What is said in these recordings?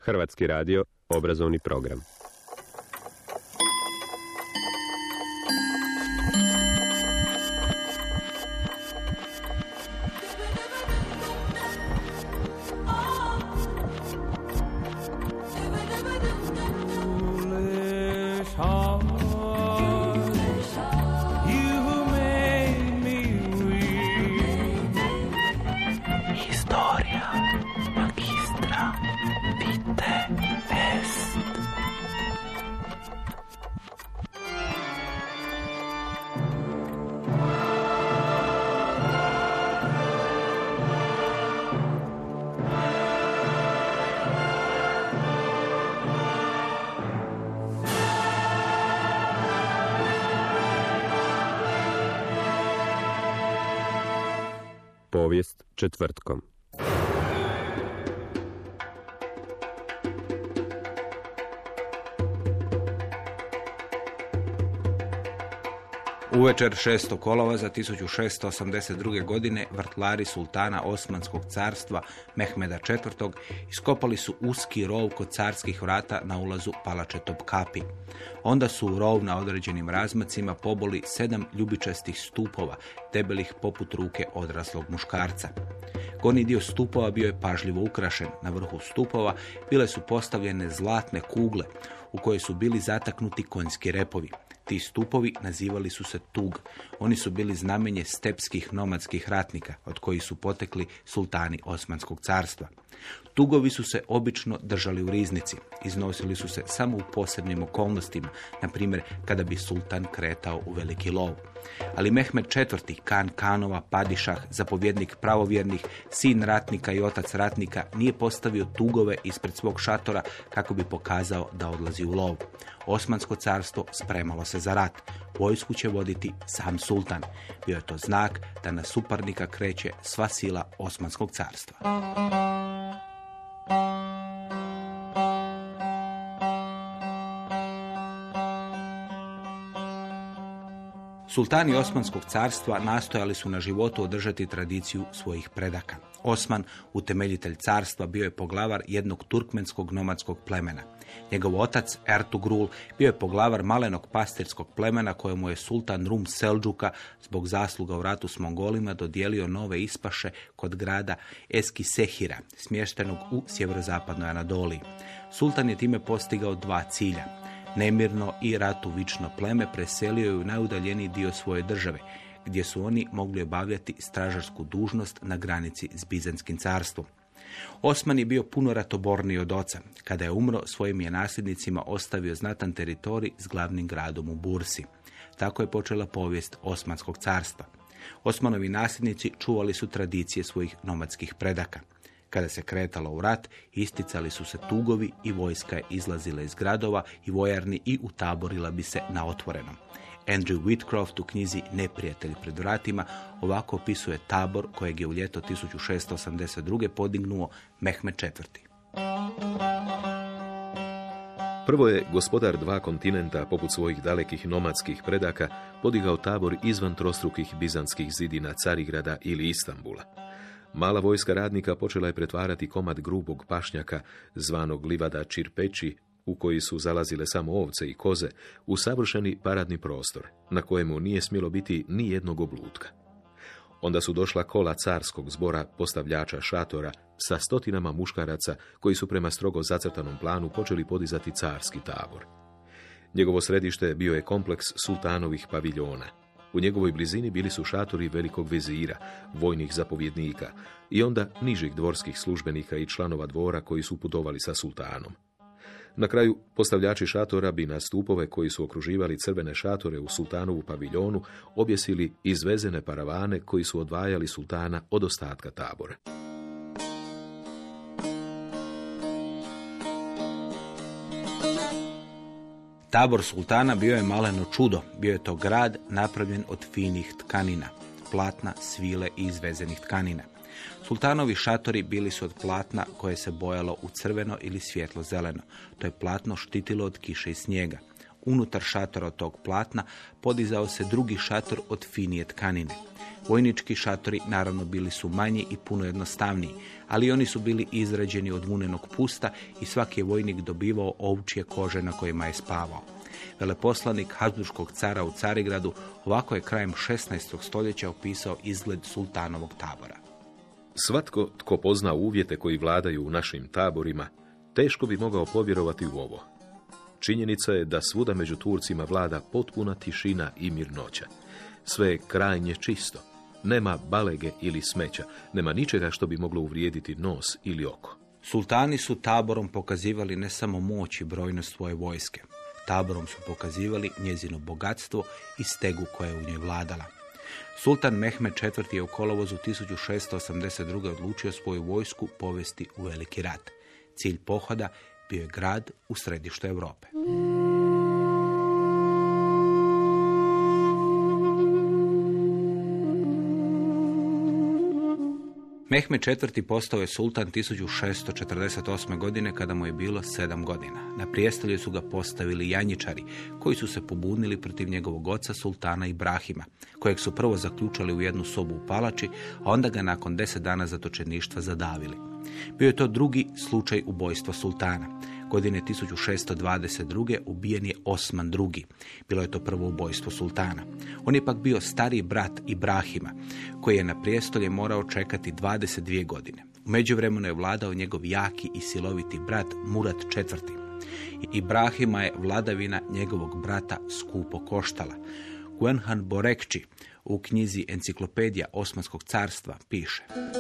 Hrvatski radio, obrazovni program. Povijest četvrtkom. Uvečer 6. kolovoza 1682. godine vrtlari sultana Osmanskog carstva Mehmeda IV. Iskopali su uski rov kod carskih vrata na ulazu palače Topkapi. Onda su u rov na određenim razmacima poboli 7 ljubičastih stupova, debelih poput ruke odraslog muškarca. Gornji dio stupova bio je pažljivo ukrašen. Na vrhu stupova bile su postavljene zlatne kugle u koje su bili zataknuti konjski repovi. Ti stupovi nazivali su se Tug. Oni su bili znamenje stepskih nomadskih ratnika, od kojih su potekli sultani Osmanskog carstva. Tugovi su se obično držali u riznici. Iznosili su se samo u posebnim okolnostima, na primjer kada bi sultan kretao u veliki lov. Ali Mehmed IV, kan kanova, padišah, zapovjednik pravovjernih, sin ratnika i otac ratnika, nije postavio tugove ispred svog šatora kako bi pokazao da odlazi u lov. Osmansko carstvo spremalo se za rat. Vojsku će voditi sam sultan. Bio je to znak da na suparnika kreće sva sila Osmanskog carstva. Sultani Osmanskog carstva nastojali su na životu održati tradiciju svojih predaka. Osman, utemeljitelj carstva, bio je poglavar jednog turkmenskog nomadskog plemena. Njegov otac, Ertugrul, bio je poglavar malenog pastirskog plemena kojemu je sultan Rum Selđuka zbog zasluga u ratu s Mongolima dodijelio nove ispaše kod grada Eskisehira, smještenog u sjeverozapadnoj Anadoliji. Sultan je time postigao dva cilja. Nemirno i ratuvično pleme preselio je u najudaljeniji dio svoje države, gdje su oni mogli obavljati stražarsku dužnost na granici s Bizanskim carstvom. Osman je bio puno ratoborniji od oca. Kada je umro, svojim je nasljednicima ostavio znatan teritorij s glavnim gradom u Bursi. Tako je počela povijest Osmanskog carstva. Osmanovi nasljednici čuvali su tradicije svojih nomadskih predaka. Kada se kretalo u rat, isticali su se tugovi i vojska je izlazila iz gradova i vojarni i utaborila bi se na otvorenom. Andrew Whitcroft u knjizi Neprijatelj pred vratima ovako opisuje tabor kojeg je u ljeto 1682. podignuo Mehmed IV. Prvo je gospodar dva kontinenta, poput svojih dalekih nomadskih predaka, podigao tabor izvan trostrukih bizantskih zidina Carigrada ili Istambula. Mala vojska radnika počela je pretvarati komad grubog pašnjaka, zvanog livada Čirpeći, u koji su zalazile samo ovce i koze, u savršeni paradni prostor, na kojemu nije smjelo biti ni jednog oblutka. Onda su došla kola carskog zbora postavljača šatora sa stotinama muškaraca koji su prema strogo zacrtanom planu počeli podizati carski tabor. Njegovo središte bio je kompleks sultanovih paviljona. U njegovoj blizini bili su šatori velikog vezira, vojnih zapovjednika i onda nižih dvorskih službenika i članova dvora koji su putovali sa sultanom. Na kraju, postavljači šatora bi na stupove koji su okruživali crvene šatore u sultanovu paviljonu objesili izvezene paravane koji su odvajali sultana od ostatka tabora. Tabor sultana bio je maleno čudo. Bio je to grad napravljen od finih tkanina, platna, svile i izvezenih tkanina. Sultanovi šatori bili su od platna koje se bojalo u crveno ili svjetlo zeleno. To je platno štitilo od kiše i snijega. Unutar šatora od tog platna podizao se drugi šator od finije tkanine. Vojnički šatori naravno bili su manji i puno jednostavniji, ali oni su bili izrađeni od vunenog pusta i svaki je vojnik dobivao ovčje kože na kojima je spavao. Veleposlanik Habsburškog cara u Carigradu ovako je krajem 16. stoljeća opisao izgled sultanovog tabora. Svatko tko pozna uvjete koji vladaju u našim taborima, teško bi mogao povjerovati u ovo. Činjenica je da svuda među Turcima vlada potpuna tišina i mirnoća. Sve je krajnje čisto. Nema balege ili smeća, nema ničega što bi moglo uvrijediti nos ili oko. Sultani su taborom pokazivali ne samo moć i brojnost svoje vojske. Taborom su pokazivali njezino bogatstvo i stegu koja je u njoj vladala. Sultan Mehmed IV. Je u kolovozu 1682. odlučio svoju vojsku povesti u veliki rat. Cilj pohoda bio je grad u središtu Europe. Mehmed IV. Postao je sultan 1648. godine kada mu je bilo 7 godina. Na prijestolje su ga postavili janjičari koji su se pobunili protiv njegovog oca sultana Ibrahima, kojeg su prvo zaključali u jednu sobu u palači, a onda ga nakon 10 dana zatočeništva zadavili. Bio je to drugi slučaj ubojstva sultana. Godine 1622. ubijen je Osman II. Bilo je to prvo ubojstvo sultana. On je pak bio stariji brat Ibrahima, koji je na prijestolje morao čekati 22 godine. U međuvremenu je vladao njegov jaki i siloviti brat Murat IV. Ibrahima je vladavina njegovog brata skupo koštala. Guenhan Borekči u knjizi Enciklopedija Osmanskog carstva piše: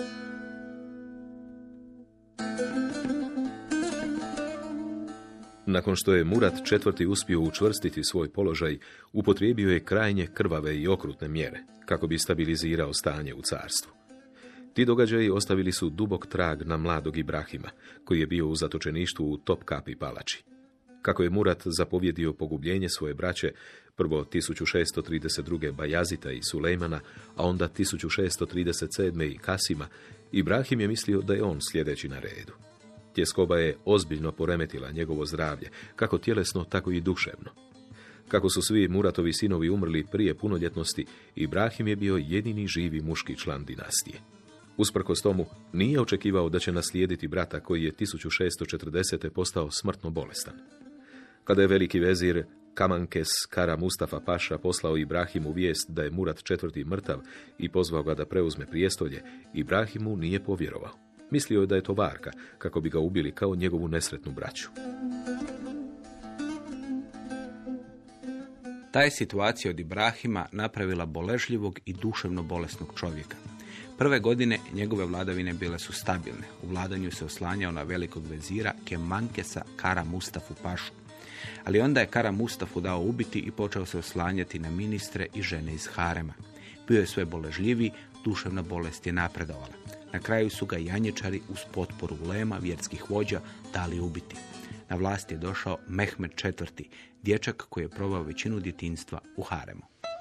Nakon što je Murat IV. Uspio učvrstiti svoj položaj, upotrijebio je krajnje krvave i okrutne mjere, kako bi stabilizirao stanje u carstvu. Ti događaji ostavili su dubok trag na mladog Ibrahima, koji je bio u zatočeništvu u Topkapi palači. Kako je Murat zapovjedio pogubljenje svoje braće, prvo 1632. Bajazita i Sulejmana, a onda 1637. i Kasima, Ibrahim je mislio da je on sljedeći na redu. Tjeskoba je ozbiljno poremetila njegovo zdravlje, kako tjelesno, tako i duševno. Kako su svi Muratovi sinovi umrli prije punoljetnosti, Ibrahim je bio jedini živi muški član dinastije. Usprkos tomu, nije očekivao da će naslijediti brata koji je 1640. postao smrtno bolestan. Kada je veliki vezir Kamankes Kara Mustafa Paša poslao Ibrahimu vijest da je Murat IV. Mrtav i pozvao ga da preuzme prijestolje, Ibrahimu nije povjerovao. Mislio je da je to varka, kako bi ga ubili kao njegovu nesretnu braću. Ta je situacija od Ibrahima napravila boležljivog i duševno bolesnog čovjeka. Prve godine njegove vladavine bile su stabilne. U vladanju se oslanjao na velikog vezira Kemankesa Kara Mustafu Pašu. Ali onda je Kara Mustafu dao ubiti i počeo se oslanjati na ministre i žene iz harema. Bio je sve boležljiviji, duševna bolest je napredovala. Na kraju su ga janjičari uz potporu ulema vjerskih vođa dali ubiti. Na vlast je došao Mehmed IV, dječak koji je proveo većinu djetinjstva u haremu.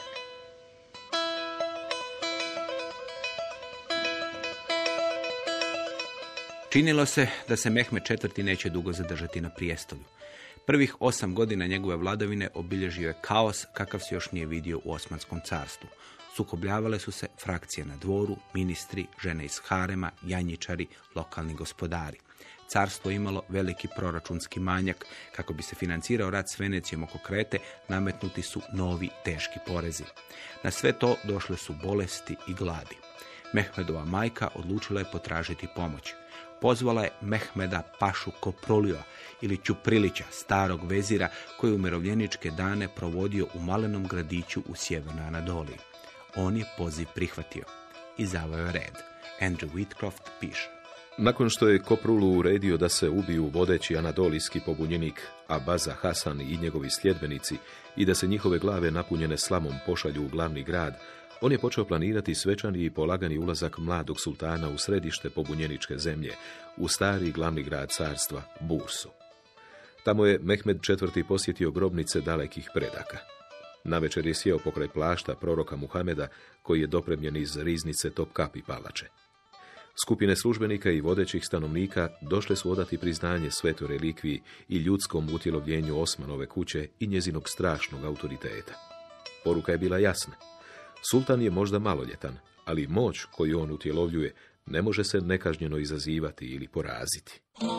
Činilo se da se Mehmed IV neće dugo zadržati na prijestolju. Prvih 8 godina njegove vladavine obilježio je kaos kakav se još nije vidio u Osmanskom carstvu. Sukobljavale su se frakcije na dvoru, ministri, žene iz harema, janjičari, lokalni gospodari. Carstvo imalo veliki proračunski manjak. Kako bi se financirao rat s Venecijom oko Krete, nametnuti su novi teški porezi. Na sve to došle su bolesti i gladi. Mehmedova majka odlučila je potražiti pomoć. Pozvala je Mehmeda Pašu Koprolija ili Ćuprilića, starog vezira koji je umirovljeničke dane provodio u malenom gradiću u sjevernoj Anadoliji. On je poziv prihvatio i zaveo red. Andrew Whitcroft piše: Nakon što je Koprulu uredio da se ubiju vodeći anadolijski pobunjenik Abaza Hasan i njegovi sljedbenici i da se njihove glave napunjene slamom pošalju u glavni grad, on je počeo planirati svečani i polagani ulazak mladog sultana u središte pobunjeničke zemlje, u stari glavni grad carstva, Bursu. Tamo je Mehmed IV. Posjetio grobnice dalekih predaka. Navečer je sjeo pokraj plašta proroka Muhameda, koji je dopremljen iz riznice Topkapi palače. Skupine službenika i vodećih stanovnika došle su odati priznanje svetoj relikviji i ljudskom utjelovljenju Osmanove kuće i njezinog strašnog autoriteta. Poruka je bila jasna. Sultan je možda maloljetan, ali moć koju on utjelovljuje ne može se nekažnjeno izazivati ili poraziti.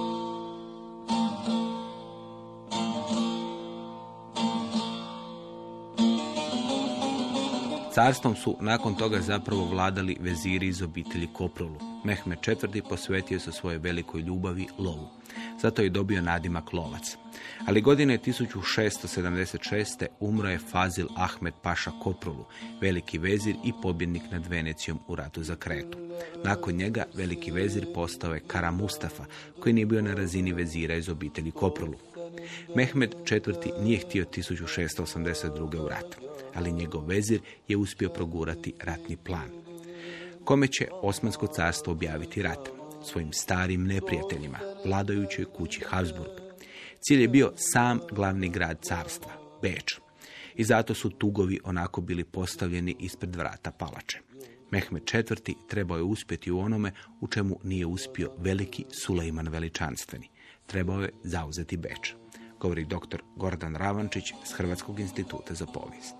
Carstvom su nakon toga zapravo vladali veziri iz obitelji Koprulu. Mehmed IV. Posvetio se svojoj velikoj ljubavi lovu. Zato je dobio nadimak lovac. Ali godine 1676. umro je Fazil Ahmed Paša Koprulu, veliki vezir i pobjednik nad Venecijom u ratu za Kretu. Nakon njega veliki vezir postao je Kara Mustafa, koji nije bio na razini vezira iz obitelji Koprulu. Mehmed IV. Nije htio 1682. u rat, ali njegov vezir je uspio progurati ratni plan. Kome će Osmansko carstvo objaviti rat? Svojim starim neprijateljima, vladajućoj kući Habsburg. Cilj je bio sam glavni grad carstva, Beč. I zato su tugovi onako bili postavljeni ispred vrata palače. Mehmed IV. Trebao je uspjeti u onome u čemu nije uspio veliki Sulejman Veličanstveni. Trebao je zauzeti Beč. Govori dr. Gordan Ravančić s Hrvatskog instituta za povijest.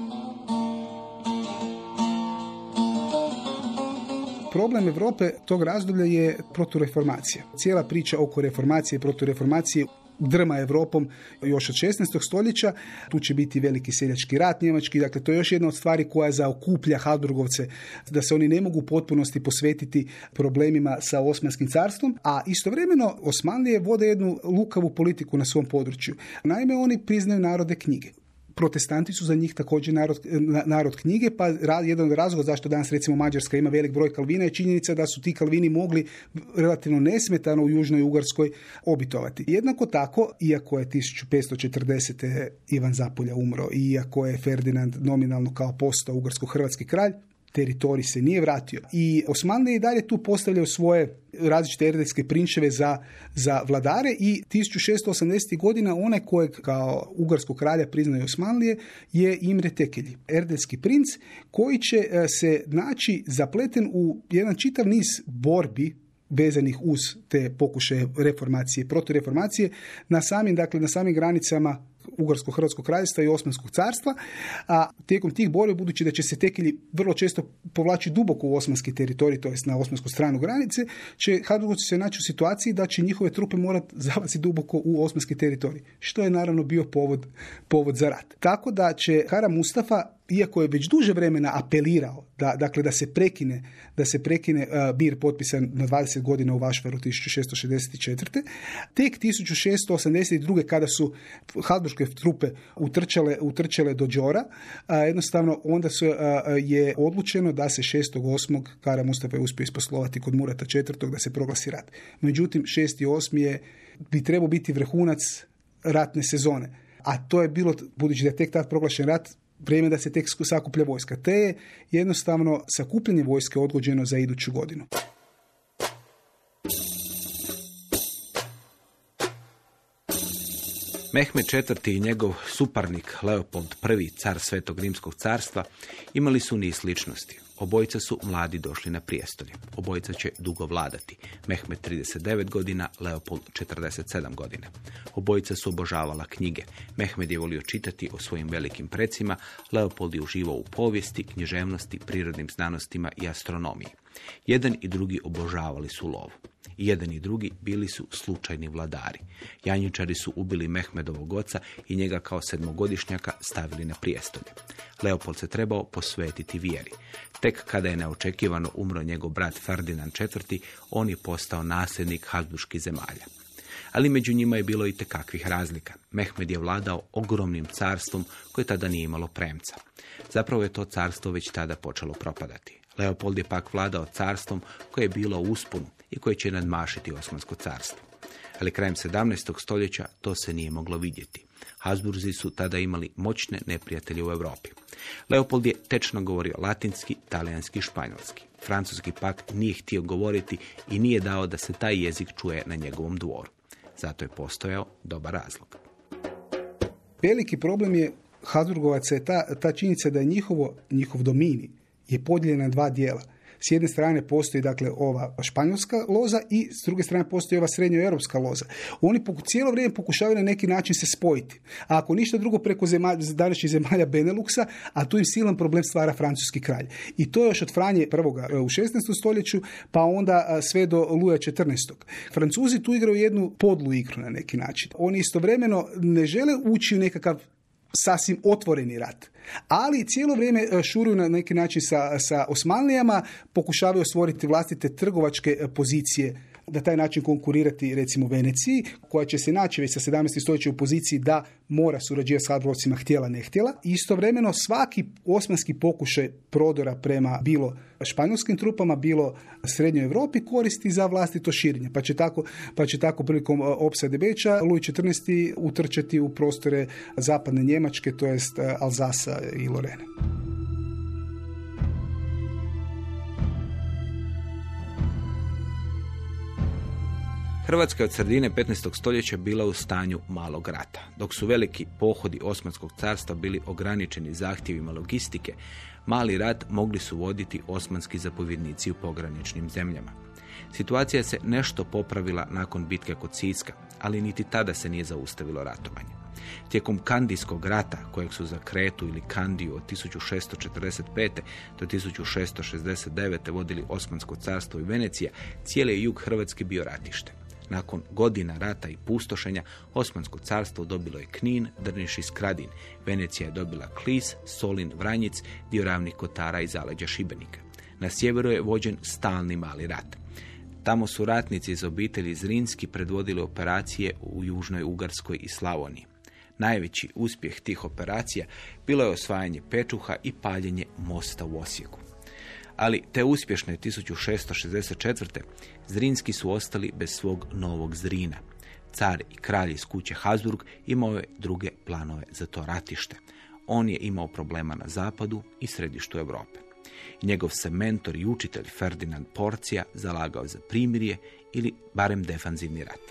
Problem Europe tog razdoblja je protureformacija. Cijela priča oko reformacije i protureformacije drma Europom još od 16. stoljeća. Tu će biti veliki seljački rat njemački. Dakle, to je još jedna od stvari koja zaokuplja Habsburgovce, da se oni ne mogu u potpunosti posvetiti problemima sa Osmanskim carstvom, a istovremeno Osmanlije vode jednu lukavu politiku na svom području. Naime, oni priznaju narode knjige. Protestanti su za njih također narod knjige, pa jedan od razloga zašto danas recimo Mađarska ima velik broj Kalvina je činjenica da su ti Kalvini mogli relativno nesmetano u Južnoj Ugarskoj obitovati. Jednako tako, iako je 1540. Ivan Zapolja umro i iako je Ferdinand nominalno kao postao ugarsko-hrvatski kralj, teritorij se nije vratio. I Osmanlije i dalje tu postavljaju svoje različite erdelske prinčeve za vladare i 1680. godina onaj kojeg kao ugarskog kralja priznaju Osmanlije je Imre Tekelji, erdelski princ koji će se naći zapleten u jedan čitav niz borbi vezanih uz te pokušaje reformacije, protureformacije na samim granicama Ugarsko-hrvatskog kraljevstva i Osmanskog carstva, a tijekom tih borbi, budući da će se Tekelji vrlo često povlači duboko u osmanski teritorij, to jest na osmansku stranu granice, će Habsburgovci se naći u situaciji da će njihove trupe morati zavati duboko u osmanski teritorij, što je naravno bio povod za rat. Tako da će Kara Mustafa, iako je već duže vremena apelirao da se prekine bir potpisan na 20 godina u Vašvaru 1664. Tek 1682. kada su Habsburgske trupe utrčale do Đora, jednostavno onda je odlučeno da se 6.8. Kara Mustafa je uspio isposlovati kod Murata IV. Da se proglasi rat. Međutim, 6.8. bi trebao biti vrhunac ratne sezone. A to je bilo, budući da je tek tad proglašen rat, vrijeme da se tek sakuplja vojska. Te je jednostavno sakupljanje vojske odgođeno za iduću godinu. Mehmed IV. I njegov suparnik Leopold I. car Svetog Rimskog carstva imali su niz sličnosti. Obojica su mladi došli na prijestolje. Obojica će dugo vladati. Mehmed 39 godina, Leopold 47 godina. Obojica su obožavala knjige. Mehmed je volio čitati o svojim velikim precima, Leopold je uživao u povijesti, književnosti, prirodnim znanostima i astronomiji. Jedan i drugi obožavali su lovu. I jedan i drugi bili su slučajni vladari. Janjičari su ubili Mehmedovog oca i njega kao 7-godišnjaka stavili na prijestolje. Leopold se trebao posvetiti vjeri. Tek kada je neočekivano umro njegov brat Ferdinand IV, on je postao nasljednik Habsburških zemalja. Ali među njima je bilo i tekakvih razlika. Mehmed je vladao ogromnim carstvom koje tada nije imalo premca. Zapravo je to carstvo već tada počelo propadati. Leopold je pak vladao carstvom koje je bilo u usponu i koje će nadmašiti Osmansko carstvo. Ali krajem 17. stoljeća to se nije moglo vidjeti. Habsburzi su tada imali moćne neprijatelje u Europi. Leopold je tečno govorio latinski, talijanski i španjolski. Francuski pak nije htio govoriti i nije dao da se taj jezik čuje na njegovom dvoru. Zato je postojao dobar razlog. Veliki problem je Habsburgovaca je ta činjenica da je njihov domini je podijeljen na dva dijela. S jedne strane postoji dakle ova španjolska loza i s druge strane postoji ova srednjoeuropska loza. Oni cijelo vrijeme pokušavaju na neki način se spojiti. A ako ništa drugo preko današnjih zemalja Beneluxa, a tu im silan problem stvara francuski kralj. I to još od Franje I u 16. stoljeću, pa onda sve do Luja XIV. Francuzi tu igraju jednu podlu igru na neki način. Oni istovremeno ne žele ući u nekakav sasvim otvoreni rat, ali cijelo vrijeme šuruju na neki način sa Osmanlijama, pokušavaju stvoriti vlastite trgovačke pozicije, na taj način konkurirati recimo Veneciji, koja će se naći već sa 17. stoljeća u poziciji da mora surađivati s Habsburgovcima, htjela ne htjela. Istovremeno svaki osmanski pokušaj prodora prema bilo španjolskim trupama, bilo Srednjoj Europi koristi za vlastito širenje. Pa će tako prilikom opsade Beča Luj XIV utrčati u prostore zapadne Njemačke, to jest Alzasa i Lorene. Hrvatska je od sredine 15. stoljeća bila u stanju malog rata. Dok su veliki pohodi Osmanskog carstva bili ograničeni zahtjevima logistike, mali rat mogli su voditi osmanski zapovjednici u pograničnim zemljama. Situacija se nešto popravila nakon bitke kod Siska, ali niti tada se nije zaustavilo ratovanje. Tijekom Kandijskog rata, kojeg su za Kretu ili Kandiju od 1645. do 1669. vodili Osmansko carstvo i Venecija, cijeli je jug Hrvatske bio ratište. Nakon godina rata i pustošenja, Osmansko carstvo dobilo je Knin, Drniš i Skradin. Venecija je dobila Klis, Solin, Vranjic, dio Ravnih Kotara i zaleđa Šibenika. Na sjeveru je vođen stalni mali rat. Tamo su ratnici iz obitelji Zrinski predvodili operacije u Južnoj Ugarskoj i Slavoniji. Najveći uspjeh tih operacija bilo je osvajanje Pečuha i paljenje mosta u Osijeku. Ali te uspješne 1664. Zrinski su ostali bez svog novog Zrina. Car i kralj iz kuće Habsburg imao je druge planove za to ratište. On je imao problema na zapadu i središtu Europe. Njegov se mentor i učitelj Ferdinand Porcija zalagao za primirje ili barem defanzivni rat.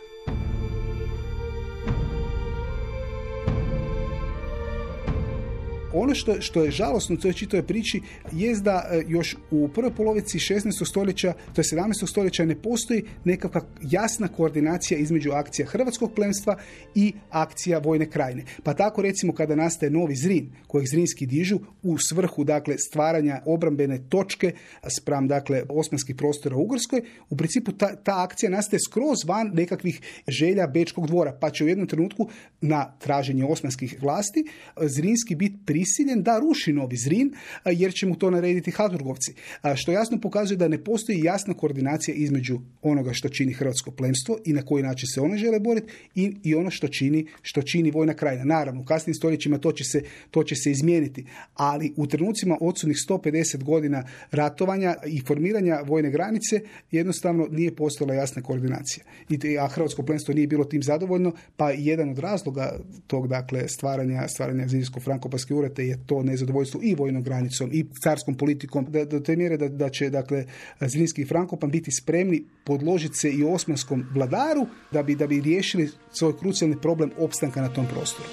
Ono što je žalosno u toj čitavoj priči je da još u prvoj polovici 16. stoljeća, to je 17. stoljeća, ne postoji nekakva jasna koordinacija između akcija hrvatskog plemstva i akcija vojne krajine. Pa tako recimo kada nastaje novi Zrin, kojeg Zrinski dižu u svrhu dakle stvaranja obrambene točke spram dakle osmanskih prostora u Ugarskoj, u principu ta akcija nastaje skroz van nekakvih želja Bečkog dvora, pa će u jednom trenutku na traženje osmanskih vlasti Zrinski biti prisiljen da ruši novi Zrin, jer će mu to narediti Habsburgovci. Što jasno pokazuje da ne postoji jasna koordinacija između onoga što čini hrvatsko plemstvo i na koji način se one žele boriti i ono što čini vojna krajina. Naravno, u kasnim stoljećima to će se izmijeniti, ali u trenucima odsudnih 150 godina ratovanja i formiranja vojne granice jednostavno nije postojala jasna koordinacija. A hrvatsko plemstvo nije bilo tim zadovoljno, pa jedan od razloga tog dakle stvaranja Zrinsko-Frankopanske urete je to nezadovoljstvo i vojnom granicom i carskom politikom, do te mjere da će dakle Zrinski i Frankopan biti spremni podložiti se i osmanskom vladaru da bi riješili svoj krucijalni problem opstanka na tom prostoru.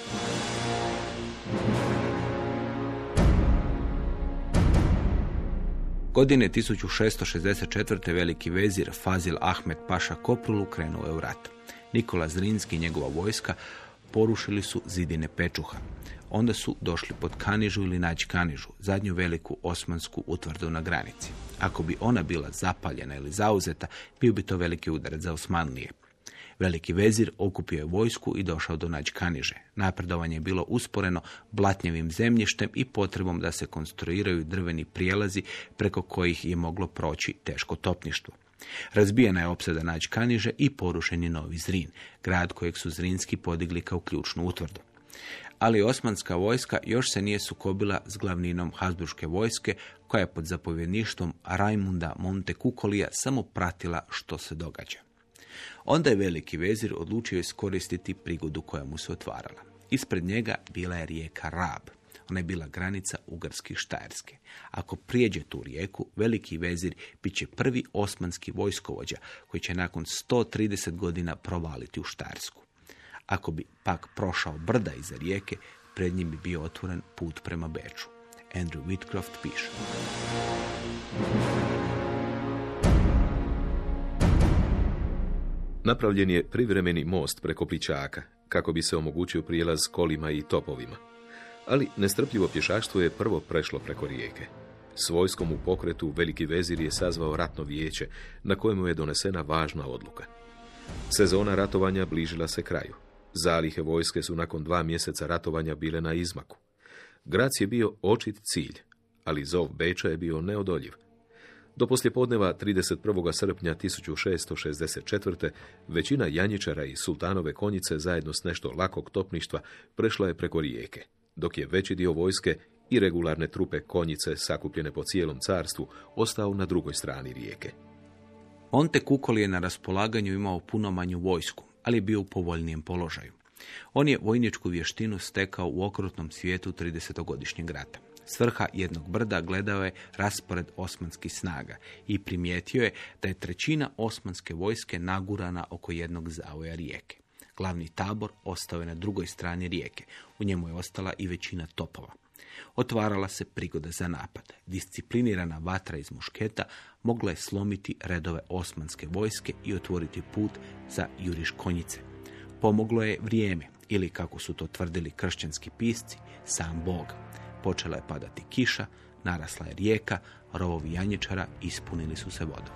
Godine 1664. veliki vezir Fazil Ahmed Paša Koprulu krenuo je u rat. Nikola Zrinski i njegova vojska porušili su zidine Pečuha. Onda su došli pod Kanižu ili Nađ Kanižu, zadnju veliku osmansku utvrdu na granici. Ako bi ona bila zapaljena ili zauzeta, bio bi to veliki udarac za Osmanlije. Veliki vezir okupio je vojsku i došao do Nađ Kaniže. Napredovanje je bilo usporeno blatnjevim zemljištem i potrebom da se konstruiraju drveni prijelazi preko kojih je moglo proći teško topništvo. Razbijena je opsada Nađ Kaniže i porušen je Novi Zrin, grad kojeg su Zrinski podigli kao ključnu utvrdu. Ali osmanska vojska još se nije sukobila s glavninom Habsburške vojske, koja je pod zapovjedništvom Rajmunda Montekukolija samo pratila što se događa. Onda je veliki vezir odlučio iskoristiti prigodu koja mu se otvarala. Ispred njega bila je rijeka Rab. Ona je bila granica Ugarske i Štajerske. Ako prijeđe tu rijeku, veliki vezir bit će prvi osmanski vojskovođa koji će nakon 130 godina provaliti u Štajersku. Ako bi pak prošao brda iza rijeke, pred njim bi bio otvoren put prema Beču. Andrew Whitcroft piše. Napravljen je privremeni most preko Plićaka, kako bi se omogućio prijelaz kolima i topovima. Ali nestrpljivo pješaštvo je prvo prešlo preko rijeke. S vojskom u pokretu veliki vezir je sazvao ratno vijeće, na kojemu je donesena važna odluka. Sezona ratovanja bližila se kraju. Zalihe vojske su nakon 2 mjeseca ratovanja bile na izmaku. Grac je bio očit cilj, ali zov Beča je bio neodoljiv. Do poslijepodneva 31. srpnja 1664. većina janjičara i sultanove konjice zajedno s nešto lakog topništva prešla je preko rijeke, dok je veći dio vojske i regularne trupe konjice sakupljene po cijelom carstvu ostao na drugoj strani rijeke. Montecuccoli je na raspolaganju imao puno manju vojsku, ali je bio u povoljnijem položaju. On je vojničku vještinu stekao u okrutnom svijetu 30-godišnjeg rata. S vrha jednog brda gledao je raspored osmanskih snaga i primijetio je da je 1/3 osmanske vojske nagurana oko jednog zavoja rijeke. Glavni tabor ostao je na drugoj strani rijeke. U njemu je ostala i većina topova. Otvarala se prigoda za napad. Disciplinirana vatra iz mušketa mogla je slomiti redove osmanske vojske i otvoriti put za juriš konjice. Pomoglo je vrijeme, ili kako su to tvrdili kršćanski pisci, sam Bog. Počela je padati kiša, narasla je rijeka, rovovi janjičara ispunili su se vodom.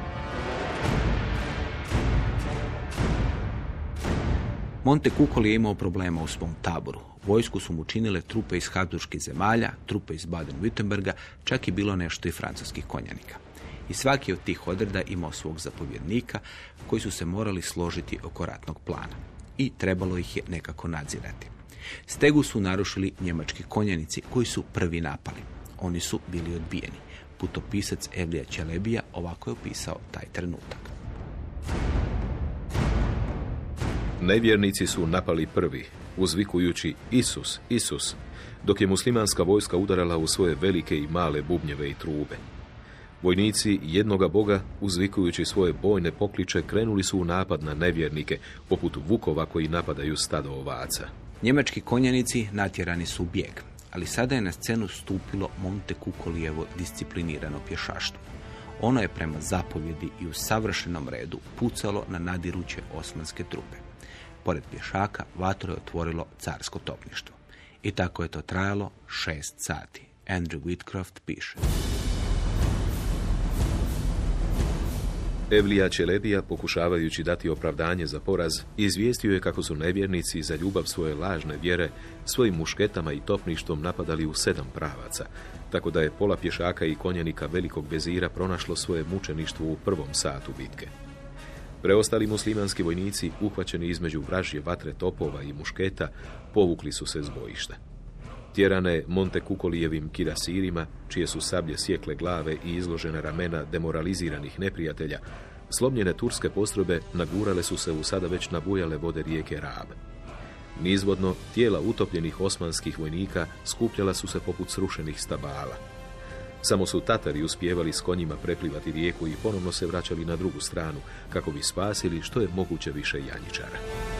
Montecuccoli je imao problema u svom taboru. Vojsku su mu činile trupe iz habsburških zemalja, trupe iz Baden-Württemberga, čak je bilo nešto i francuskih konjanika. I svaki od tih odreda imao svog zapovjednika koji su se morali složiti oko ratnog plana. I trebalo ih je nekako nadzirati. Stegu su narušili njemački konjanici koji su prvi napali. Oni su bili odbijeni. Putopisac Evlija Čelebija ovako je opisao taj trenutak. Nevjernici su napali prvi, uzvikujući Isus, Isus, dok je muslimanska vojska udarala u svoje velike i male bubnjeve i trube. Vojnici jednoga Boga, uzvikujući svoje bojne pokliče, krenuli su u napad na nevjernike, poput vukova koji napadaju stado ovaca. Njemački konjanici natjerani su u bijeg, ali sada je na scenu stupilo Montecuccolijevo disciplinirano pješaštvo. Ono je prema zapovjedi i u savršenom redu pucalo na nadiruće osmanske trupe. Pored pješaka vatru je otvorilo carsko topništvo. I tako je to trajalo 6 sati. Andrew Whitcroft piše. Evlija Čelebija, pokušavajući dati opravdanje za poraz, izvijestio je kako su nevjernici za ljubav svoje lažne vjere svojim mušketama i topništvom napadali u 7 pravaca, tako da je pola pješaka i konjanika velikog vezira pronašlo svoje mučeništvo u 1. satu bitke. Preostali muslimanski vojnici, uhvaćeni između vražje vatre topova i mušketa, povukli su se s bojišta. Tjerane Montecuccolijevim kirasirima, čije su sablje sjekle glave i izložene ramena demoraliziranih neprijatelja, slomljene turske postrojbe nagurale su se u sada već nabujale vode rijeke Rab. Nizvodno, tijela utopljenih osmanskih vojnika skupljala su se poput srušenih stabala. Samo su Tatari uspijevali s konjima preplivati rijeku i ponovno se vraćali na drugu stranu, kako bi spasili što je moguće više janjičara.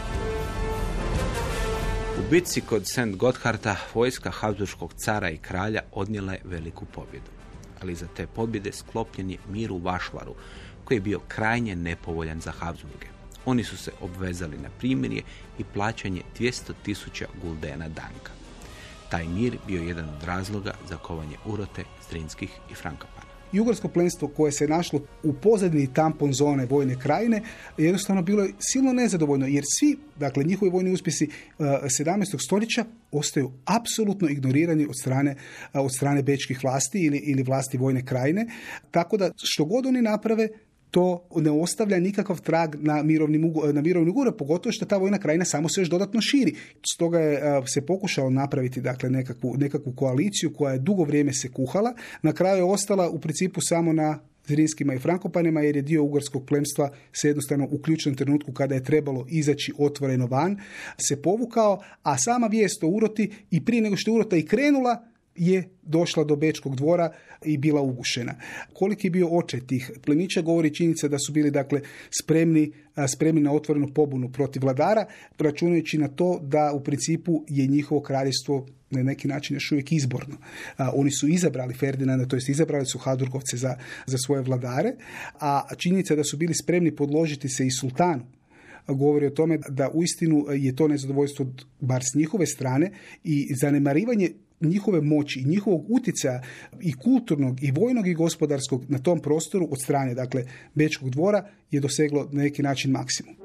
U bitci kod St. Gottharta vojska habsburškog cara i kralja odnijela je veliku pobjedu. Ali za te pobjede sklopljen je mir u Vašvaru, koji je bio krajnje nepovoljan za Habsburge. Oni su se obvezali na primirje i plaćanje 200.000 guldena danka. Taj mir bio je jedan od razloga za kovanje urote Zrinskih i Frankopana. Jugarsko plemstvo koje se našlo u pozadini tampon zone vojne krajine jednostavno bilo silno nezadovoljno jer svi, dakle njihovi vojni uspjesi 17. stoljeća ostaju apsolutno ignorirani od strane bečkih vlasti ili vlasti vojne krajine. Tako da što god oni naprave, to ne ostavlja nikakav trag na mirovnim ugovorima, pogotovo što ta vojna krajina samo se još dodatno širi. Stoga je se pokušalo napraviti dakle, nekakvu koaliciju koja je dugo vrijeme se kuhala. Na kraju je ostala u principu samo na Zrinskima i Frankopanima jer je dio ugarskog plemstva se jednostavno u ključnom trenutku kada je trebalo izaći otvoreno van se povukao, a sama vijest o uroti i prije nego što je urota i krenula je došla do bečkog dvora i bila ugušena. Koliki je bio očaj tih plemića govori činjenica da su bili dakle spremni na otvorenu pobunu protiv vladara, računajući na to da u principu je njihovo kraljevstvo na neki način još uvijek izborno. Oni su izabrali Ferdinanda, to jest izabrali su Habsburgovce za svoje vladare, a činjenica da su bili spremni podložiti se i sultanu govori o tome da uistinu je to nezadovoljstvo, bar s njihove strane, i zanemarivanje njihove moći i njihovog utjecaja i kulturnog i vojnog i gospodarskog na tom prostoru od strane, dakle, Bečkog dvora je doseglo na neki način maksimum.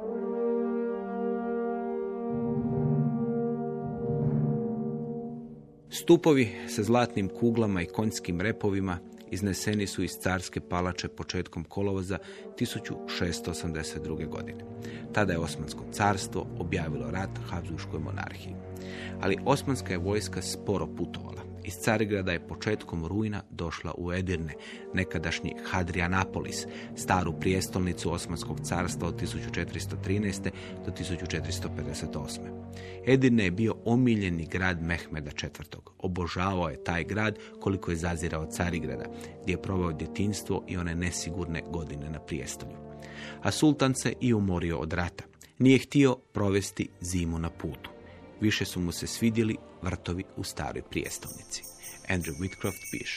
Stupovi sa zlatnim kuglama i konjskim repovima izneseni su iz carske palače početkom kolovoza 1682. godine. Tada je Osmansko carstvo objavilo rat Habsburškoj monarhiji. Ali osmanska je vojska sporo putovala. Iz Carigrada je početkom rujna došla u Edirne, nekadašnji Hadrianapolis, staru prijestolnicu Osmanskog carstva od 1413. do 1458. Edirne je bio omiljeni grad Mehmeda IV. Obožavao je taj grad koliko je zazirao Carigrada, gdje je proveo djetinjstvo i one nesigurne godine na prijestolju. A sultan se i umorio od rata. Nije htio provesti zimu na putu. Više su mu se svidjeli vrtovi u staroj prijestolnici. Andrew Whitcroft piše.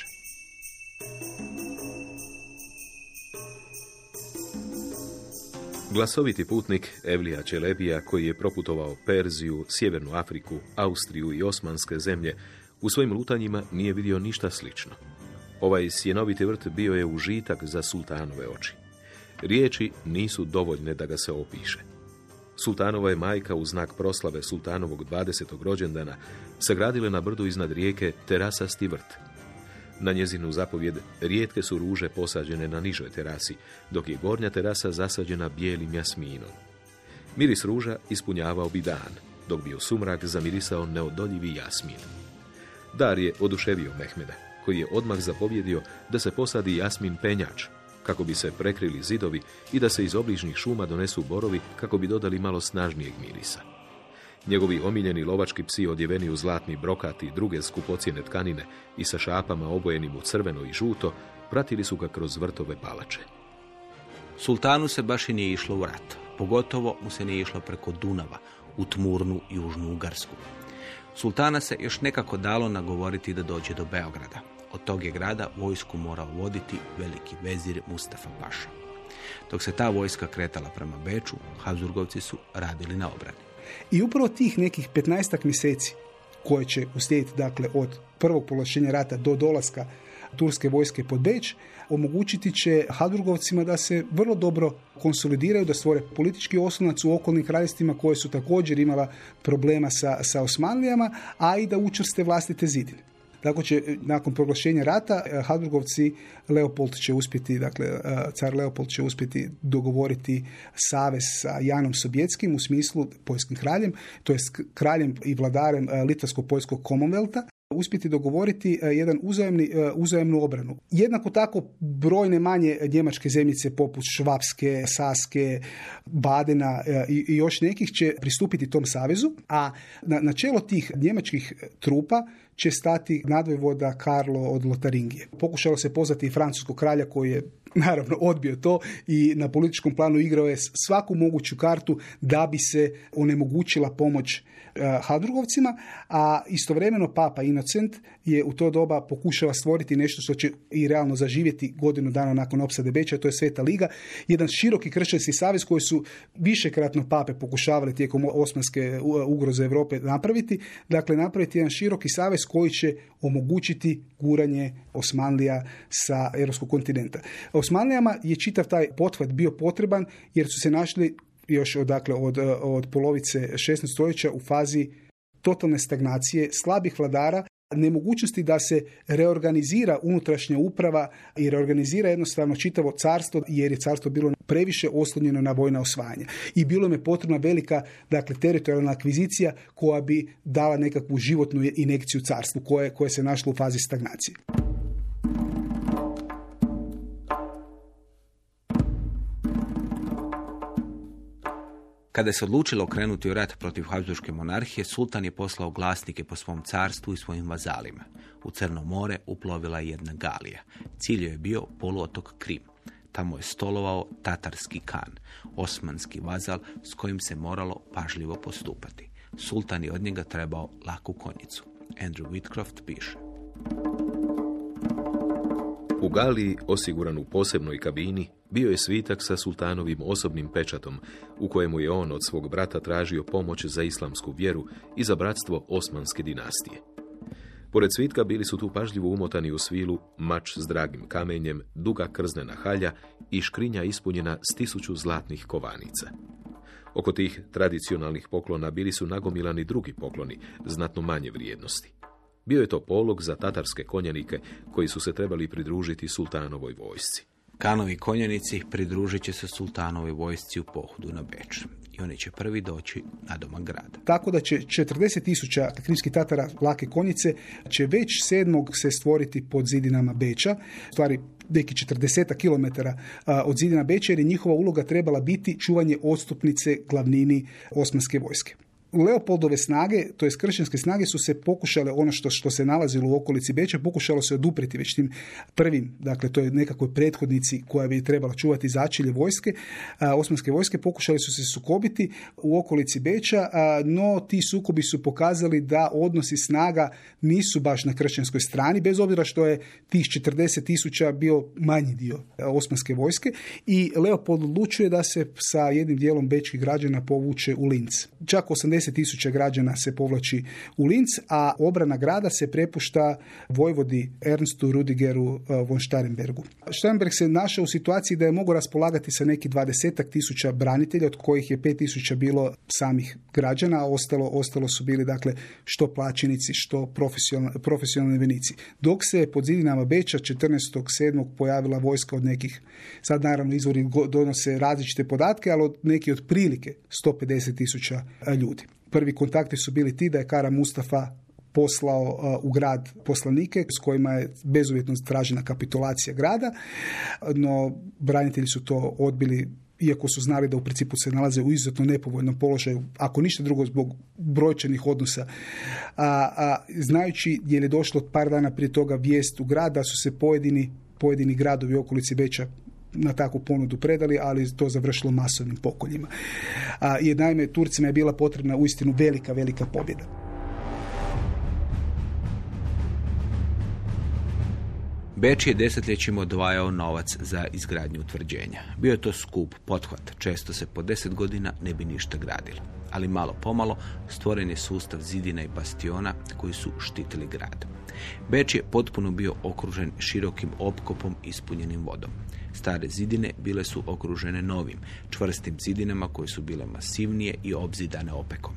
Glasoviti putnik Evlija Čelebija, koji je proputovao Perziju, Sjevernu Afriku, Austriju i osmanske zemlje, u svojim lutanjima nije vidio ništa slično. Ovaj sjenoviti vrt bio je užitak za sultanove oči. Riječi nisu dovoljne da ga se opiše. Sultanova je majka u znak proslave sultanovog 20. rođendana sagradila na brdu iznad rijeke terasasti vrt. Na njezinu zapovjed rijetke su ruže posađene na nižoj terasi, dok je gornja terasa zasađena bijelim jasminom. Miris ruža ispunjavao bi dan, dok bi u sumrak zamirisao neodoljivi jasmin. Dar je oduševio Mehmeda, koji je odmah zapovjedio da se posadi jasmin penjač, kako bi se prekrili zidovi i da se iz obližnjih šuma donesu borovi kako bi dodali malo snažnijeg mirisa. Njegovi omiljeni lovački psi odjeveni u zlatni brokat i druge skupocjene tkanine i sa šapama obojenim u crveno i žuto, pratili su ga kroz vrtove palače. Sultanu se baš i nije išlo u rat. Pogotovo mu se nije išlo preko Dunava, u tmurnu južnu Ugarsku. Sultana se još nekako dalo nagovoriti da dođe do Beograda. Od tog je grada vojsku morao voditi veliki vezir Mustafa Paša. Dok se ta vojska kretala prema Beču, Habsburgovci su radili na obrani. I upravo tih nekih 15 mjeseci koje će uslijediti, dakle, od prvog proglašenja rata do dolaska turske vojske pod Beč, omogućiti će Habsburgovcima da se vrlo dobro konsolidiraju, da stvore politički oslonac u okolnim kraljevstvima koje su također imala problema sa Osmanlijama, a i da učvrste vlastite zidine. Tako će, nakon proglašenja rata, Habsburgovci, Leopold će uspjeti, dakle, car Leopold će uspjeti dogovoriti savez sa Janom Sobjetskim, u smislu poljskim kraljem, to je kraljem i vladarem Litavsko-poljskog Commonwealtha, uspjeti dogovoriti jedan uzajamnu obranu. Jednako tako brojne manje njemačke zemljice poput Švapske, Saske, Badena i još nekih će pristupiti tom savezu, a na čelo tih njemačkih trupa će stati nadvojvoda Karlo od Lotaringije. Pokušalo se pozvati i francuskog kralja koji je naravno odbio to i na političkom planu igrao je svaku moguću kartu da bi se onemogućila pomoć Habsburgovcima, a istovremeno papa Inocent je u to doba pokušava stvoriti nešto što će i realno zaživjeti godinu dana nakon opsade Beča, to je Sveta Liga, jedan široki kršćanski savez koji su višekratno pape pokušavali tijekom osmanske ugroze Europe napraviti, dakle napraviti jedan široki savez koji će omogućiti guranje Osmanlija sa europskog kontinenta. Osmanlijama je čitav taj pothvat bio potreban jer su se našli još od polovice 16. stoljeća u fazi totalne stagnacije, slabih vladara, nemogućnosti da se reorganizira unutrašnja uprava i reorganizira jednostavno čitavo carstvo, jer je carstvo bilo previše oslonjeno na vojna osvajanja. I bilo im je potrebna velika, dakle, teritorijalna akvizicija koja bi dala nekakvu životnu injekciju carstvu koje se našlo u fazi stagnacije. Kada se odlučilo krenuti u rat protiv Habsburške monarhije, sultan je poslao glasnike po svom carstvu i svojim vazalima. U Crno more uplovila je jedna galija. Cilj je bio poluotok Krim. Tamo je stolovao tatarski kan, osmanski vazal s kojim se moralo pažljivo postupati. Sultan je od njega trebao laku konjicu. Andrew Whitcroft piše. U Galiji, osiguran u posebnoj kabini, bio je svitak sa sultanovim osobnim pečatom, u kojemu je on od svog brata tražio pomoć za islamsku vjeru i za bratstvo Osmanske dinastije. Pored svitka bili su tu pažljivo umotani u svilu mač s dragim kamenjem, duga krznena halja i škrinja ispunjena s 1000 zlatnih kovanica. Oko tih tradicionalnih poklona bili su nagomilani drugi pokloni, znatno manje vrijednosti. Bio je to polog za tatarske konjanike koji su se trebali pridružiti sultanovoj vojsci. Kanovi konjanici pridružit će se sultanovoj vojsci u pohodu na Beč i oni će prvi doći na domak grada. Tako da će 40.000 krimskih Tatara lake konjice će već 7. se stvoriti pod zidinama Beča, u stvari neki 40 km od zidina Beča, jer je njihova uloga trebala biti čuvanje odstupnice glavnini osmanske vojske. Leopoldove snage, to jest kršćanske snage, su se pokušale, ono što se nalazilo u okolici Beča, pokušalo se oduprijeti već tim prvim, dakle to je nekakvoj prethodnici koja bi trebala čuvati začelje vojske, osmanske vojske, pokušali su se sukobiti u okolici Beča, no ti sukobi su pokazali da odnosi snaga nisu baš na kršćanskoj strani, bez obzira što je tih 40.000 bio manji dio osmanske vojske, i Leopold odlučuje da se sa jednim dijelom bečkih građana povuče u Linz. Čak 80.000 građana se povlači u Linz, a obrana grada se prepušta vojvodi Ernstu Rudigeru von Starembergu. Staremberg se našao u situaciji da je mogao raspolagati sa neki 20.000 branitelja, od kojih je 5.000 bilo samih građana, a ostalo su bili dakle što plaćenici, što profesionalni vojnici. Dok se pod zidinama Beča 14.7. pojavila vojska od nekih, sad naravno izvori donose različite podatke, ali neki otprilike 150.000 ljudi. Prvi kontakti su bili ti da je Kara Mustafa poslao u grad poslanike s kojima je bezuvjetno tražena kapitulacija grada, no branitelji su to odbili, iako su znali da u principu se nalaze u izuzetno nepovoljnom položaju, ako ništa drugo zbog brojčanih odnosa. Znajući, jer je došlo par dana prije toga vijest u grad da su se pojedini gradovi u okolici Beča na takvu ponudu predali, ali to završilo masovnim pokoljima. Jer naime Turcima je bila potrebna uistinu velika pobjeda. Beč je desetljećima odvajao novac za izgradnju utvrđenja. Bio je to skup pothvat, često se po 10 godina ne bi ništa gradilo. Ali malo pomalo stvoren je sustav zidina i bastiona koji su štitili grad. Beč je potpuno bio okružen širokim opkopom ispunjenim vodom. Stare zidine bile su okružene novim, čvrstim zidinama koje su bile masivnije i obzidane opekom.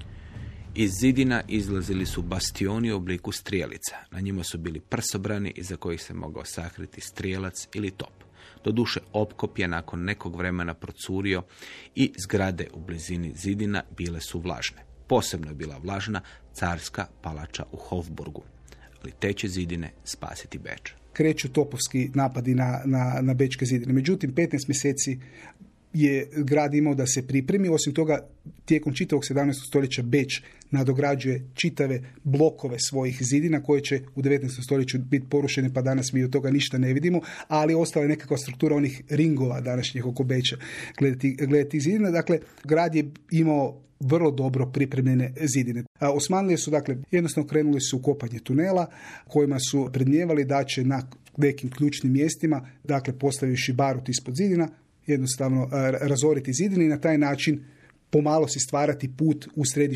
Iz zidina izlazili su bastioni u obliku strijelica. Na njima su bili prsobrani iza kojih se mogao sakriti strijelac ili top. Doduše, opkop je nakon nekog vremena procurio i zgrade u blizini zidina bile su vlažne. Posebno je bila vlažna carska palača u Hofburgu. Ali te će zidine spasiti Beč. Kreću topovski napadi na bečke zidine. Međutim, 15 mjeseci je grad imao da se pripremi. Osim toga, tijekom čitavog 17. stoljeća Beč nadograđuje čitave blokove svojih zidina koje će u 19. stoljeću biti porušene, pa danas mi od toga ništa ne vidimo, ali ostala je nekakva struktura onih ringova današnjih oko Beča glede tih zidina. Dakle, grad je imao vrlo dobro pripremljene zidine. Osmanlije su, dakle, jednostavno krenuli su u kopanje tunela kojima su predmnijevali da će na nekim ključnim mjestima, dakle, postavivši barut ispod zidina, jednostavno razoriti zidine i na taj način pomalo si stvarati put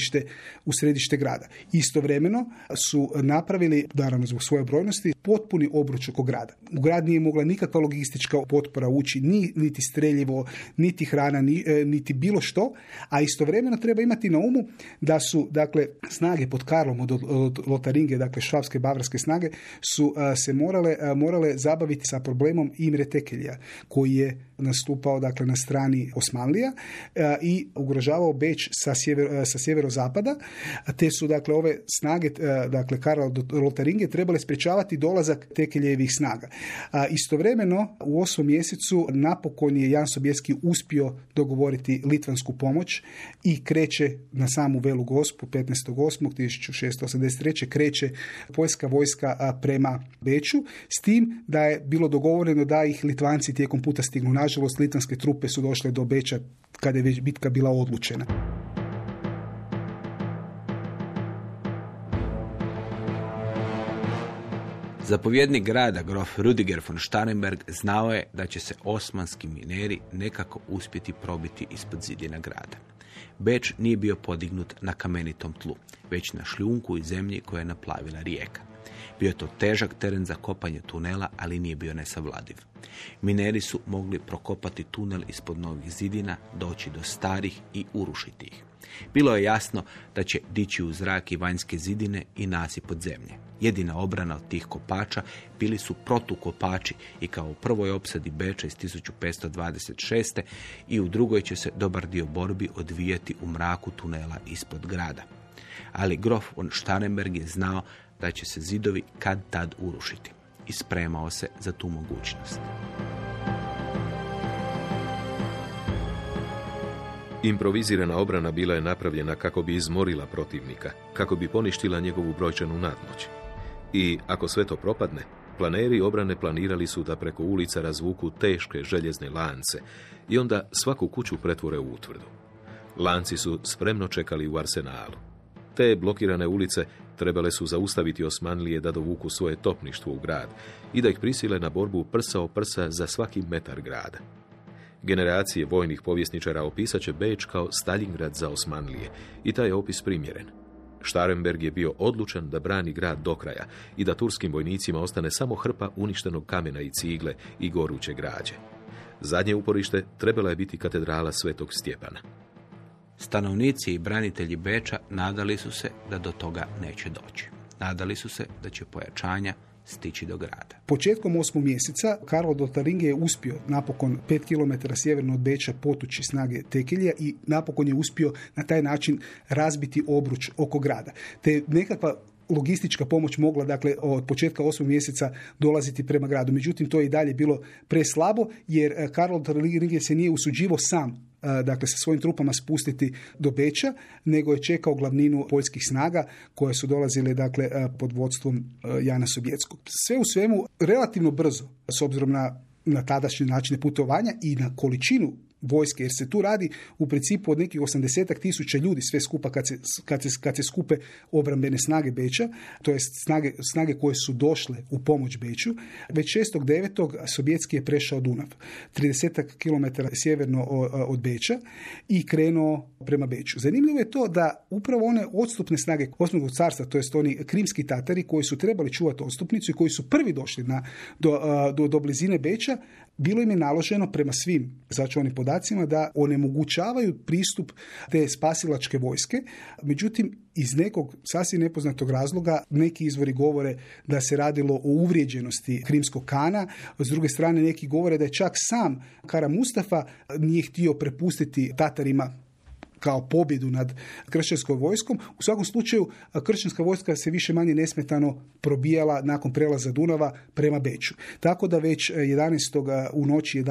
u središte grada. Istovremeno su napravili, naravno zbog svoje brojnosti, potpuni obruč oko grada. U grad nije mogla nikakva logistička potpora ući, niti streljivo, niti hrana, niti bilo što, a istovremeno treba imati na umu da su, dakle, snage pod Karlom od Lotaringe, dakle švabske bavarske snage, su se morale zabaviti sa problemom Imre Tekelija, koji je nastupao, dakle, na strani Osmanlija i ugrožavao Beč sa sjeverozapada, te su, dakle, ove snage, dakle, Karla od Lotaringe trebale sprječavati dolazak Tekeljevih snaga. Istovremeno, u 8. mjesecu napokon je Jan Sobieski uspio dogovoriti litvansku pomoć i kreće na samu Velu Gospu 15.8.1683. kreće poljska vojska prema Beču, s tim da je bilo dogovoreno da ih Litvanci tijekom puta stignu. Nažalost, litvanske trupe su došle do Beča kada je već bitka bila odlučena. Zapovjednik grada, grof Rüdiger von Starhemberg, znao je da će se osmanski mineri nekako uspjeti probiti ispod zidina grada. Beč nije bio podignut na kamenitom tlu, već na šljunku i zemlji koja je naplavila rijeka. Bio je to težak teren za kopanje tunela, ali nije bio nesavladiv. Mineri su mogli prokopati tunel ispod novih zidina, doći do starih i urušiti ih. Bilo je jasno da će dići u zrak i vanjske zidine i nasip od zemlje. Jedina obrana od tih kopača bili su protukopači i kao u prvoj opsadi Beča iz 1526. i u drugoj će se dobar dio borbi odvijati u mraku tunela ispod grada. Ali grof von Starhemberg je znao da će se zidovi kad tad urušiti i spremao se za tu mogućnost. Improvizirana obrana bila je napravljena kako bi izmorila protivnika, kako bi poništila njegovu brojčanu nadmoć. I ako sve to propadne, planeri obrane planirali su da preko ulica razvuku teške željezne lance i onda svaku kuću pretvore u utvrdu. Lanci su spremno čekali u arsenalu. Te blokirane ulice trebale su zaustaviti Osmanlije da dovuku svoje topništvo u grad i da ih prisile na borbu prsa o prsa za svaki metar grada. Generacije vojnih povjesničara opisat će Beč kao Staljingrad za Osmanlije i taj je opis primjeren. Starhemberg je bio odlučan da brani grad do kraja i da turskim vojnicima ostane samo hrpa uništenog kamena i cigle i goruće građe. Zadnje uporište trebala je biti katedrala Svetog Stjepana. Stanovnici i branitelji Beča nadali su se da do toga neće doći. Nadali su se da će pojačanja stići do grada. Početkom 8. mjeseca Karlo od Lotharingie je uspio napokon 5 km sjeverno od Beča potući snage Tekilija i napokon je uspio na taj način razbiti obruč oko grada. Te nekakva logistička pomoć mogla, dakle, od početka 8. mjeseca dolaziti prema gradu. Međutim, to je i dalje bilo preslabo, jer Karlo od Lotharingie se nije usuđivao sam, dakle, sa svojim trupama spustiti do Beča, nego je čekao glavninu poljskih snaga koje su dolazile, dakle, pod vodstvom Jana Sobieckog. Sve u svemu, relativno brzo, s obzirom na tadašnje načine putovanja i na količinu vojske, jer se tu radi u principu od nekih 80.000 ljudi sve skupa kad se skupe obrambene snage Beča, to jest snage koje su došle u pomoć Beču. Već 6.9. Sobieski je prešao Dunav, 30 km sjeverno od Beča i krenuo prema Beču. Zanimljivo je to da upravo one odstupne snage Osmanskog carstva, to jest oni krimski Tatari koji su trebali čuvati odstupnicu i koji su prvi došli do blizine Beča, bilo im je naloženo prema svim začuvanim podacima da onemogućavaju pristup te spasilačke vojske. Međutim, iz nekog sasvim nepoznatog razloga neki izvori govore da se radilo o uvrijeđenosti krimskog kana. S druge strane, neki govore da je čak sam Kara Mustafa nije htio prepustiti Tatarima kao pobjedu nad kršćanskom vojskom. U svakom slučaju, kršćanska vojska se više manje nesmetano probijala nakon prelaza Dunava prema Beču. Tako da već 11. u noći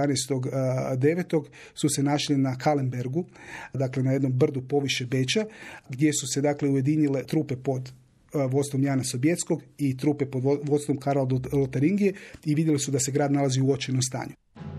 11.9. su se našli na Kalembergu, dakle na jednom brdu poviše Beča, gdje su se, dakle, ujedinile trupe pod vodstvom Jana Sobieckog i trupe pod vodstvom Karla od Lotharingie i vidjeli su da se grad nalazi u očajnom stanju.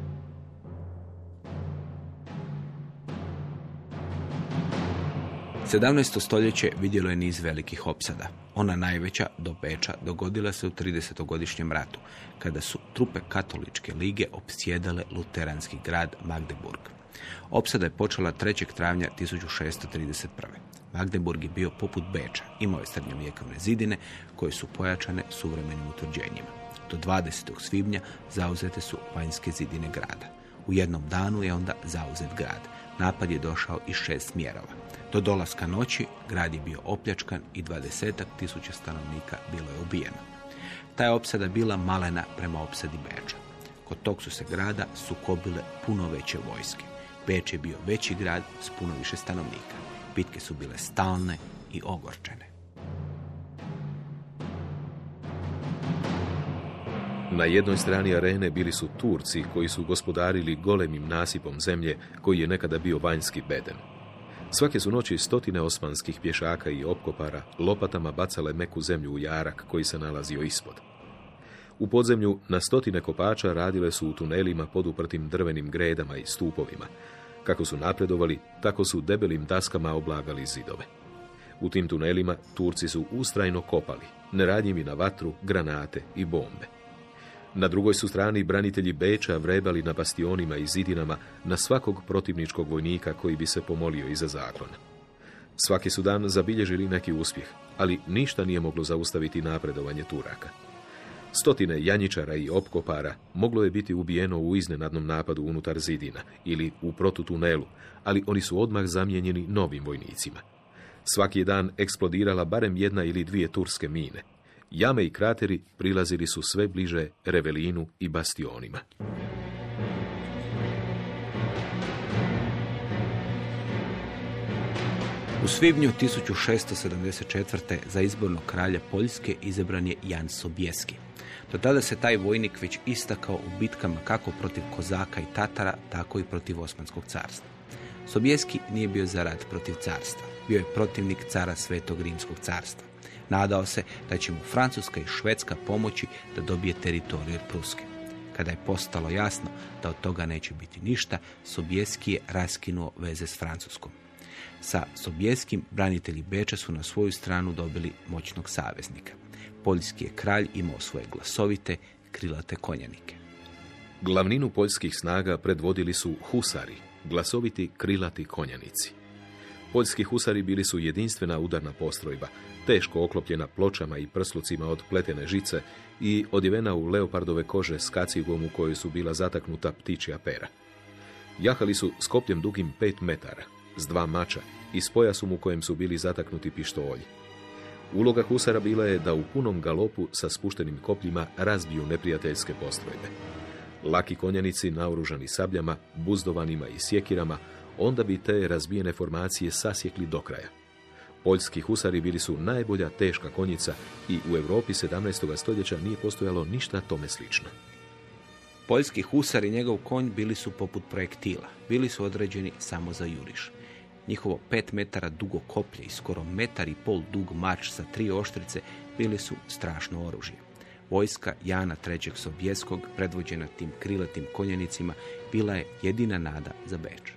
17. stoljeće vidjelo je niz velikih opsada. Ona najveća do Beča dogodila se u 30-godišnjem ratu, kada su trupe katoličke lige opsjedale luteranski grad Magdeburg. Opsada je počela 3. travnja 1631. Magdeburg je bio poput Beča, imao je srednjovjekovne zidine koje su pojačane suvremenim utvrđenjima. Do 20. svibnja zauzete su vanjske zidine grada. U jednom danu je onda zauzet grad. Napad je došao iz 6 smjerova. Do dolaska noći grad je bio opljačkan i 20.000 stanovnika bilo je ubijeno. Ta je opsada bila malena prema opsadi Beča. Kod tog su se grada sukobile puno veće vojske. Beč je bio veći grad s puno više stanovnika. Bitke su bile stalne i ogorčene. Na jednoj strani arene bili su Turci koji su gospodarili golemim nasipom zemlje koji je nekada bio vanjski beden. Svake su noći stotine osmanskih pješaka i opkopara lopatama bacale meku zemlju u jarak koji se nalazio ispod. U podzemlju na stotine kopača radile su u tunelima poduprtim drvenim gredama i stupovima. Kako su napredovali, tako su debelim daskama oblagali zidove. U tim tunelima Turci su ustrajno kopali neranjivi na vatru, granate i bombe. Na drugoj su strani branitelji Beča vrebali na bastionima i zidinama na svakog protivničkog vojnika koji bi se pomolio iza zaklona. Svaki su dan zabilježili neki uspjeh, ali ništa nije moglo zaustaviti napredovanje Turaka. Stotine janjičara i opkopara moglo je biti ubijeno u iznenadnom napadu unutar zidina ili u protutunelu, ali oni su odmah zamijenjeni novim vojnicima. Svaki je dan eksplodirala barem jedna ili dvije turske mine. Jame i krateri prilazili su sve bliže Revelinu i bastionima. U svibnju 1674. za izbornog kralja Poljske izabran je Jan Sobieski. Do tada se taj vojnik već istakao u bitkama kako protiv Kozaka i Tatara, tako i protiv Osmanskog carstva. Sobieski nije bio za rat protiv carstva. Bio je protivnik cara Svetog Rimskog carstva. Nadao se da će mu Francuska i Švedska pomoći da dobije teritorij od Pruske. Kada je postalo jasno da od toga neće biti ništa, Sobieski je raskinuo veze s Francuskom. Sa Sobieskim branitelji Beča su na svoju stranu dobili moćnog saveznika. Poljski je kralj imao svoje glasovite, krilate konjanike. Glavninu poljskih snaga predvodili su husari, glasoviti krilati konjanici. Poljski husari bili su jedinstvena udarna postrojba, teško oklopljena pločama i prslucima od pletene žice i odjevena u leopardove kože s kacigom u kojoj su bila zataknuta ptičja pera. Jahali su s kopljem dugim 5 metara, s 2 mača i s pojasom u kojem su bili zataknuti pištolji. Uloga husara bila je da u punom galopu sa spuštenim kopljima razbiju neprijateljske postrojbe. Laki konjanici naoružani sabljama, buzdovanima i sjekirama, onda bi te razbijene formacije sasjekli do kraja. Poljski husari bili su najbolja teška konjica i u Europi 17. stoljeća nije postojalo ništa tome slično. Poljski husar i njegov konj bili su poput projektila. Bili su određeni samo za juriš. Njihovo 5 metara dugo koplje i skoro 1,5 metar dug mač sa 3 oštrice bili su strašno oružje. Vojska Jana III. Sobieskog, predvođena tim krilatim konjanicima, bila je jedina nada za Beč.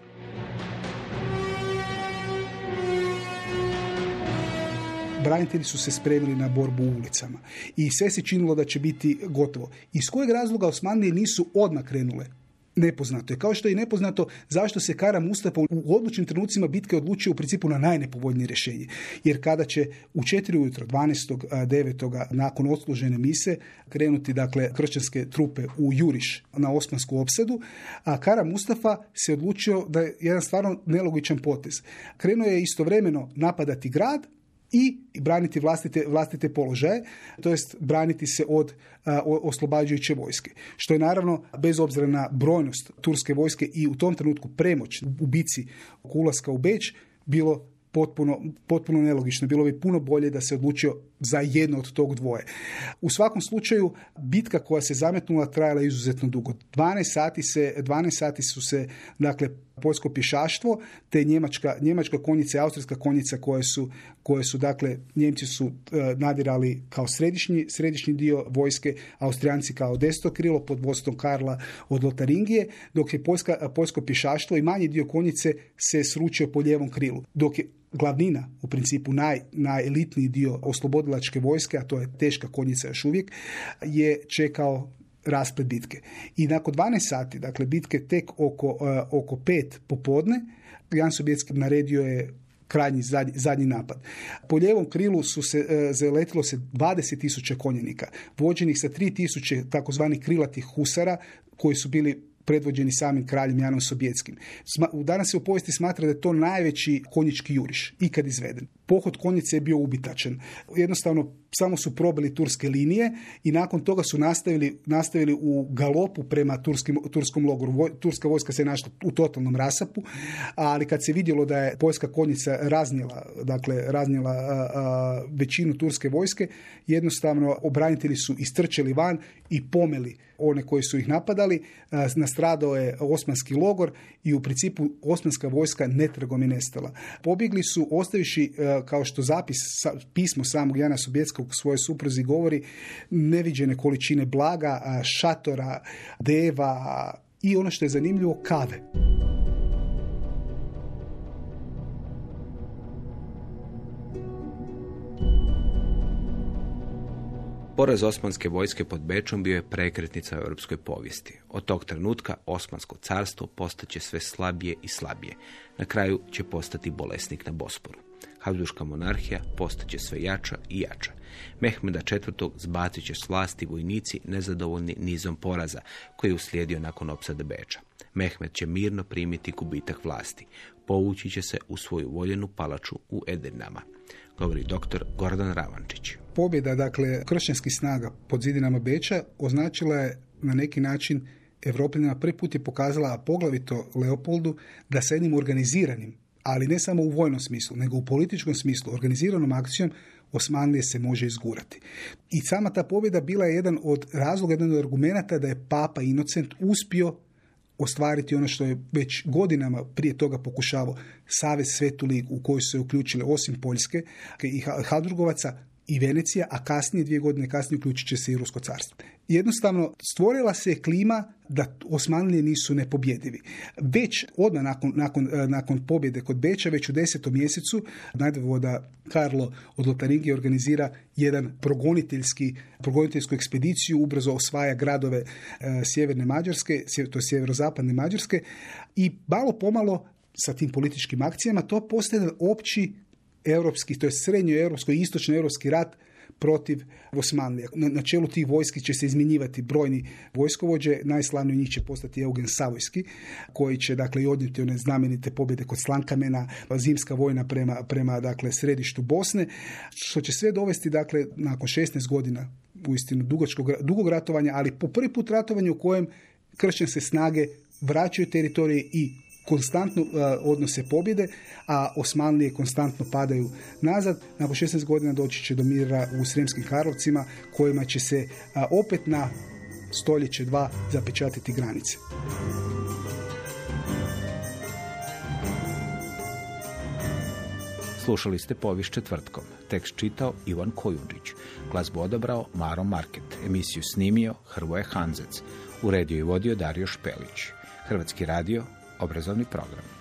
Branitelji su se spremili na borbu u ulicama i sve se činilo da će biti gotovo. Iz kojeg razloga Osmanlije nisu odmah krenule? Nepoznato je. Kao što je i nepoznato zašto se Kara Mustafa u odlučnim trenucima bitke odlučio u principu na najnepovoljnije rješenje. Jer kada će u 4 ujutro 12.9. nakon odslužene mise krenuti kršćanske trupe u juriš na osmansku opsadu, a Kara Mustafa se odlučio da je jedan stvarno nelogičan potez. Krenuo je istovremeno napadati grad i braniti vlastite položaje, to jest braniti se od oslobađajuće vojske. Što je naravno, bez obzira na brojnost turske vojske i u tom trenutku premoć u bici oko ulaska u Beč, bilo potpuno nelogično. Bilo bi puno bolje da se odlučio za jedno od tog dvoje. U svakom slučaju, bitka koja se zametnula trajala je izuzetno dugo. 12 sati su se, poljsko pješaštvo, te njemačka konjica i austrijska konjica koje su Njemci su nadirali kao središnji dio vojske, Austrijanci kao desno krilo pod vodstvom Karla od Lotaringije, dok je poljsko pješaštvo i manji dio konjice se sručio po lijevom krilu. Dok je glavnina, u principu najelitniji dio oslobodilačke vojske, a to je teška konjica još uvijek, je čekao rasplet bitke. I nakon 12 sati, bitke tek oko 5 popodne, Jan Sobieski naredio je krajnji zadnji napad. Po lijevom krilu zaletilo se 20.000 konjenika, vođenih sa 3.000 takozvanih krilatih husara, koji su bili predvođeni samim kraljem Janom Sobieskim. Danas se u povijesti smatra da je to najveći konjički juriš ikad izveden. Pohod konjice je bio ubitačan. Jednostavno, samo su probili turske linije i nakon toga su nastavili u galopu prema turskom logoru. Turska vojska se našla u totalnom rasapu, ali kad se vidjelo da je poljska konjica raznijela većinu turske vojske, jednostavno obranitelji su istrčali van i pomeli one koji su ih napadali. Nastradao je osmanski logor i u principu osmanska vojska netragom je nestala. Pobjegli su ostavivši, kao što pismo samog Jana Sobieskog svojoj supruzi govori, neviđene količine blaga, šatora, deva i ono što je zanimljivo, kave. Poraz osmanske vojske pod Bečom bio je prekretnica u europskoj povijesti. Od tog trenutka Osmansko carstvo postaće sve slabije i slabije. Na kraju će postati bolesnik na Bosporu. Habsburška monarhija postaće sve jača i jača. Mehmeda IV. Zbacit će s vlasti vojnici nezadovoljni nizom poraza koji je uslijedio nakon opsade Beča. Mehmed će mirno primiti gubitak vlasti. Povući će se u svoju voljenu palaču u Edirnama, govori dr. Gordan Ravančić. Pobjeda, dakle, kršćanskih snaga pod zidinama Beča označila je na neki način Evropljanima prvi put je pokazala, a poglavito Leopoldu, da sa jednim organiziranim, ali ne samo u vojnom smislu, nego u političkom smislu, organiziranom akcijom Osmanlije se može izgurati. I sama ta pobjeda bila je jedan od razloga, jedan od argumenata da je Papa Inocent uspio ostvariti ono što je već godinama prije toga pokušavao, Savez Svetu ligu u koju su se uključile osim Poljske i Habsburgovaca i Venecija, a kasnije, 2 godine kasnije, uključit će se i Rusko carstvo. Jednostavno, stvorila se klima da Osmanlije nisu nepobjedivi. Već odmah nakon pobjede kod Beča, već u 10. mjesecu, nadvoda Karlo od Lotaringije organizira jedan progoniteljsku ekspediciju, ubrzo osvaja gradove sjeverne Mađarske, to je sjeverozapadne Mađarske, i malo pomalo sa tim političkim akcijama to postaje opći europski, to je srednjoeuropski i istočnoeuropski rat protiv Osmanlija. Na čelu tih vojski će se izmjenjivati brojni vojskovođe, najslavniji njih će postati Eugen Savojski, koji će dakle i odnijeti one znamenite pobjede kod Slankamena, zimska vojna prema dakle središtu Bosne, što će sve dovesti dakle nakon 16 godina uistinu dugog ratovanja, ali po prvi put ratovanje u kojem kršćanske snage vraćaju teritorije i konstantno odnose pobjede, a Osmanlije konstantno padaju nazad. Nakon 16 godina doći će do mira u Sremskim Karlovcima, kojima će se opet na stoljeće 2 zapečatiti granice. Slušali ste Povijest četvrtkom. Tekst čitao Ivan Kojundžić. Glazbu odabrao Maro Market. Emisiju snimio Hrvoje Hanzec. Uredio i vodio Dario Špelić. Hrvatski radio, obrazovni program.